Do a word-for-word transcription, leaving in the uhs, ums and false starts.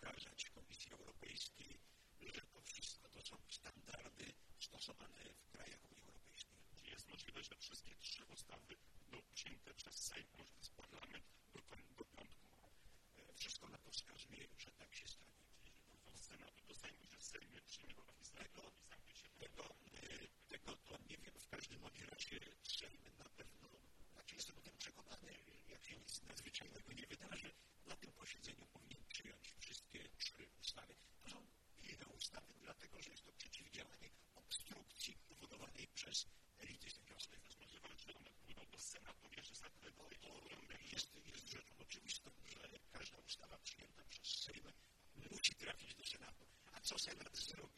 pokazać Komisji Europejskiej, że to wszystko to są standardy stosowane w krajach Unii Europejskiej. Czy jest możliwe, że wszystkie trzy ustawy będą przyjęte przez Sejm, może przez Parlament do, do piątku? Wszystko na to wskazuje, że tak się stanie. Czyli z Senatu do Sejmu, że Sejm nie przyjmie tego tego, tego, tego to nie wiem, w każdym bądź razie Sejm na pewno, znaczy jestem o tym przekonany, jak się nic nadzwyczajnego nie wydarzy, na tym posiedzeniu powinien przyjąć wszystkie trzy ustawy. To są pilne ustawy, dlatego że jest to przeciwdziałanie obstrukcji powodowanej przez elity sędziowskie. Jest możliwe, że one pójdą do Senatu, wiesz, że Senat jest, jest rzeczą oczywistą, że każda ustawa przyjęta przez Sejm musi trafić do Senatu. A co Senat zrobi?